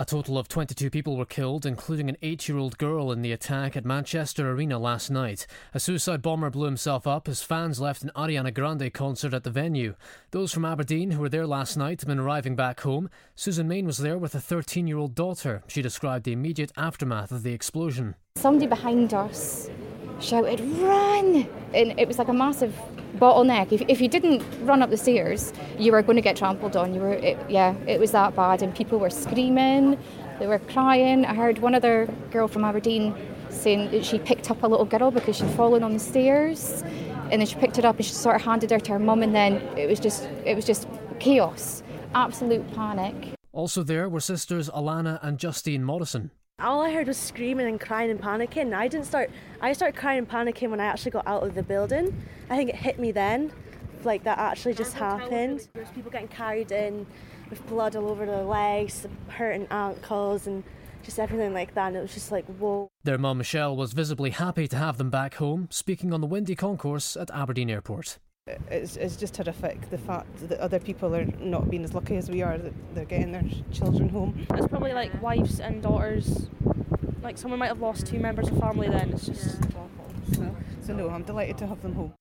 A total of 22 people were killed, including an 8-year-old girl, in the attack at Manchester Arena last night. A suicide bomber blew himself up as fans left an Ariana Grande concert at the venue. Those from Aberdeen who were there last night have been arriving back home. Susan Main was there with a 13-year-old daughter. She described the immediate aftermath of the explosion. Somebody behind us shouted, "Run!" And it was like a massive bottleneck. If you didn't run up the stairs, you were going to get trampled on. It was that bad, and people were screaming, they were crying. I heard one other girl from Aberdeen saying that she picked up a little girl because she'd fallen on the stairs, and then she picked her up and she sort of handed her to her mum, and then it was just chaos, absolute panic. Also there were sisters Alana and Justine Morrison. All I heard was screaming and crying and panicking. I started crying and panicking when I actually got out of the building. I think it hit me then, like that actually just happened. There's people getting carried in with blood all over their legs, hurting ankles and just everything like that, and it was just like, whoa. Their mum Michelle was visibly happy to have them back home, speaking on the windy concourse at Aberdeen Airport. It's just horrific, the fact that other people are not being as lucky as we are, that they're getting their children home. It's probably like wives and daughters, like someone might have lost 2 members of family then, it's just awful. So no, I'm delighted to have them home.